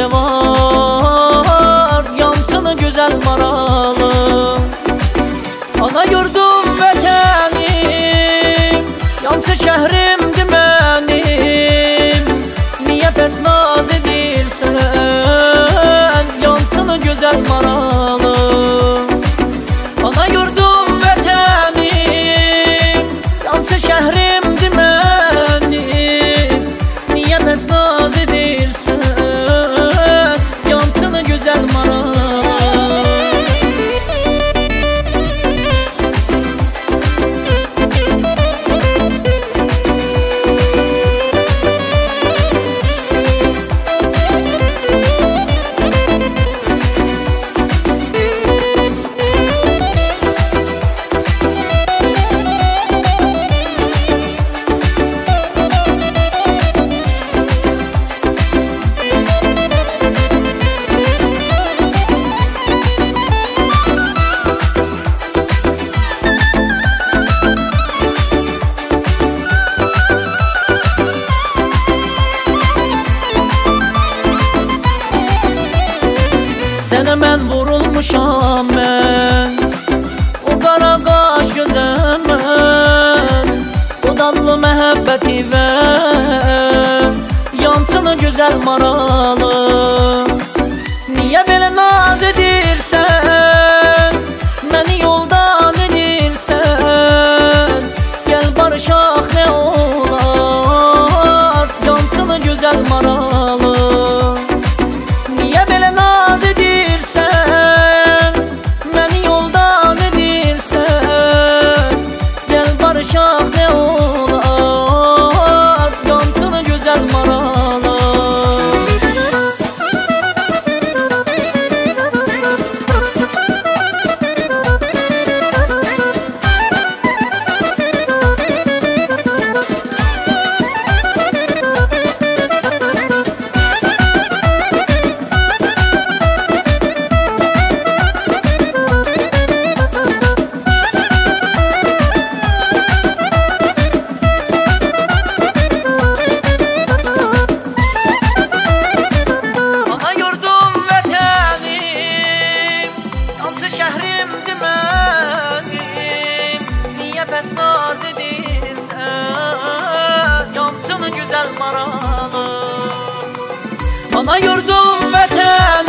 ne var, yansın güzel maralı. Ana yurdum vətənim, yansın şəhrimdir mənim. Niyə bəs naz edirsən, yansın güzel maralı. Ana yurdum vətənim, yansın şəhrimdir mənim. Niyə bəs naz edirsən, yansın güzel maralı. Sənə mən vurulmuşam mən, o qara qaş gözəm mən. O dadlı məhəbbəti ver, yansın gözəl maralı. Niyə belə naz edirsən, məni yoldan edirsən? Gəl barışaq nə olar, yansın gözəl maralı. Niyə belə naz edirsən, məni yoldan edirsən? Gəl barışaq nə olar, yansın gözəl maralı. Şəhrimdir mənim, niyə bəs naz edirsən, yansın gözəl maralı. Ana yurdum vətən